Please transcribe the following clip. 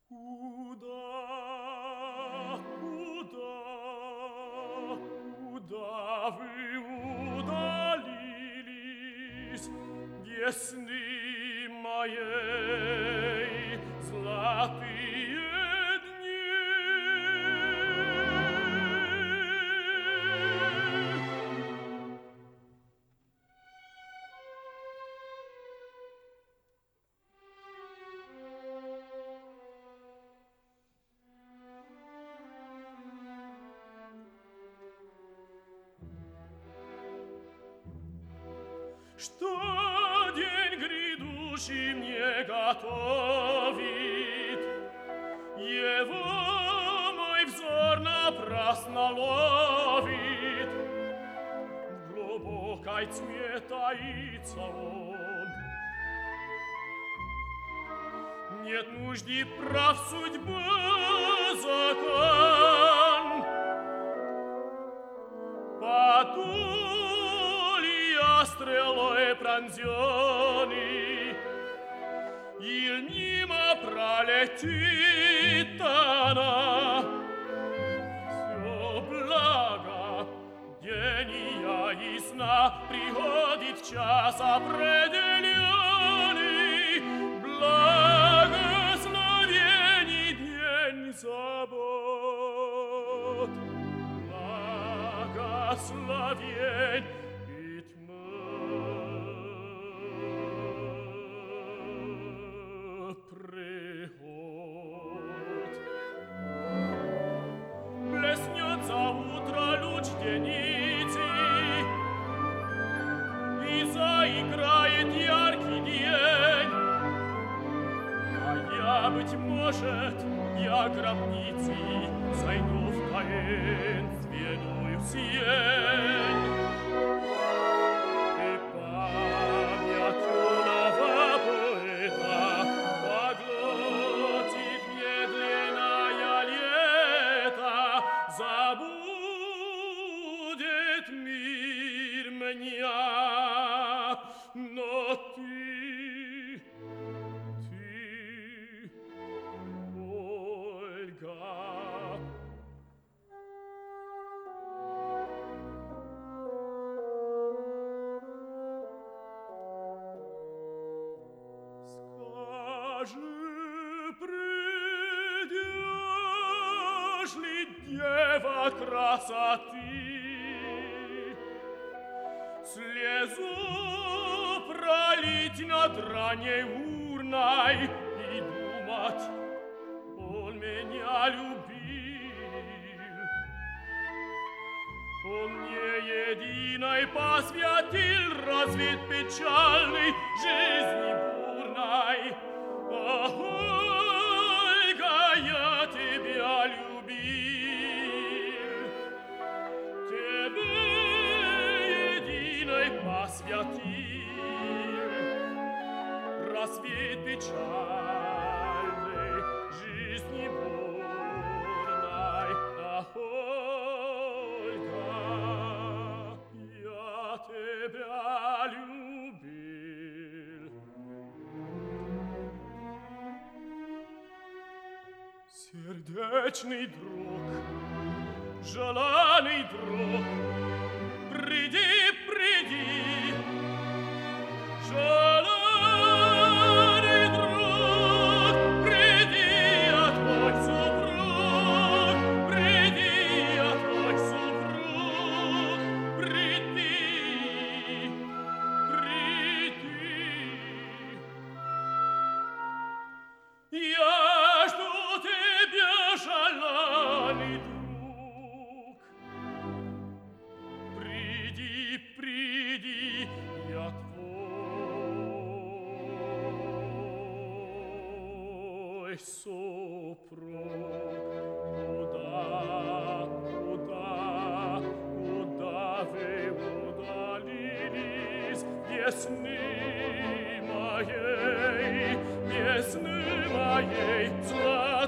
Куда вы удалились, весны моей золотые дни? Что день грядущий мне готовит, его мой взор напрасно ловит. В глубокой тьме таится он. Нет нужды прав судьбы закон. Стрелой пронзённый, иль мимо пролетит она. Всё благо, гения и сна приходит час определённый, благословений день забот, благословень и заиграет яркий день, а я, быть может, я гробницей зайду в таинственную сень. И память юного поэта поглотит медленное лето, забудет мир меня, но ты, Ольга, скажи, придешь ли, дева красоты, слезу пролить над ранней урной и думать, он меня любил. Он мне единой посвятил развит печальной жизни бурной. Ах, Ольга, я тебя любил, тебе единой посвятил рассвет печальной жизни бурной. Ах, Ольга, я тебя любил. Сердечный друг, желанный друг, приди, приди, желанный друг, приди, а твой супруг, приди, а твой супруг, приди, приди. Я жду тебя, желанный друг, приди, приди, я твой супруг. Куда вы удалились, весны моей золотые?